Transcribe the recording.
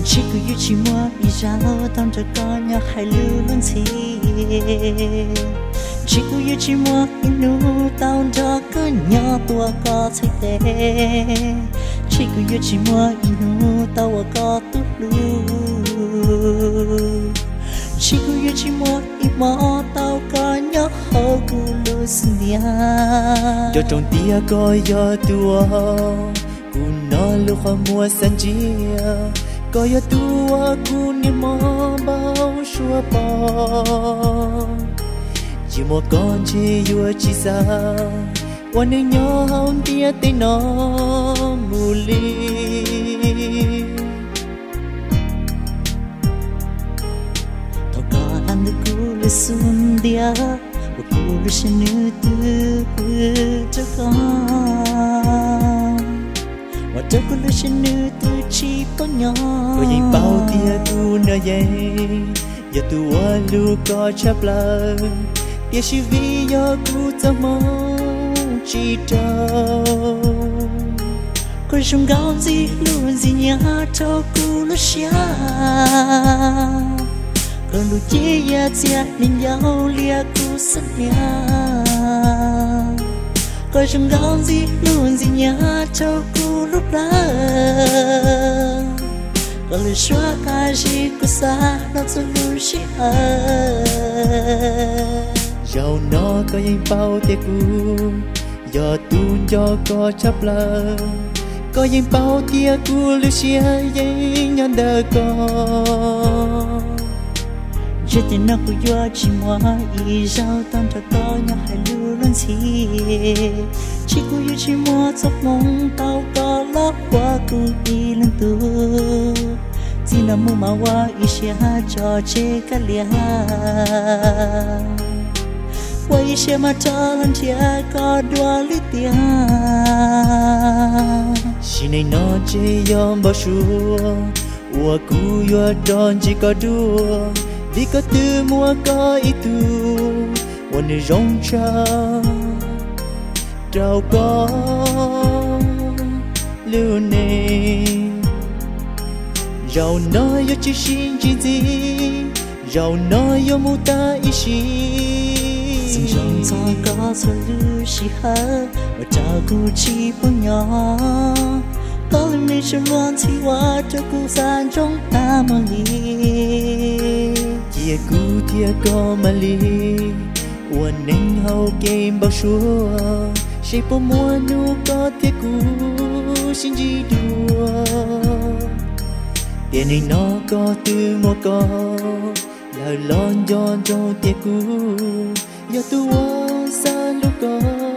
chỉ cứ yêu chỉ mua đi ra tao cho con nhỏ hai lưu luôn xí chỉ cứ yêu chỉ mua inu tao cho con nhỏ tua có thấy tệ chỉ cứ yêu chỉ mua inu tao có tốt luôn chỉ cứ yêu chỉ mua imo tao có nhỏ hậu cu lu xin dia cho trong tia coi do tua cu nó lu hoa mua san chia coi do tua cu ni mò bao xua bò chỉ một con chỉ yêu chỉ xa quan nên nhỏ hông tia tên nó mù li thọ có ăn được cu lu xuân dia một cu lu xin nữ tư cho con và cho cu lu xin nữ tư chỉ có nhỏ có gì bao tia tu nơi đây giờ tu qua lu có chấp lời tia chỉ vì do cu ta mong chỉ đâu có trong gạo gì luôn gì nhá cho cu lu xia còn lu chia ya chia nên nhau lia cu sân ya có trong gạo gì luôn gì nhá cho cu lúc đó có lu xóa cái gì cu xa nó cho lu xia dầu nó có những bao tia cu do tu cho có chấp lời có những bao tia cu lu xia những nhân đời con chỉ tin nó cứ do chỉ mua ý giao tao cho có nhỏ hai lưu luôn xí chỉ cứ yêu chỉ mua giấc mộng tao có lót qua cứ đi lên tu chỉ nằm mua mà qua ý xe cho chế cả lia quay xe mà cho lần chia có đua lý tiền xin này nó chế yom bao xua ua cu yo don chỉ có đua vì có tư mua có ý tu ua nơi rong trao có lưu này giàu nói yo chỉ xin chỉ gì giàu nói yo mu ta ý dừng trong gió có số lưu chỉ hở và trao cu chỉ bông nhỏ có lần này cho luôn thì qua cho cu san trong ta mà đi tia cu tia có mà li ua nên hậu game bao xua sẽ po mua nu có tia cu xin gì đua tiền này nó có từ một có lời lon giòn cho tia cu giờ tu xa lúc có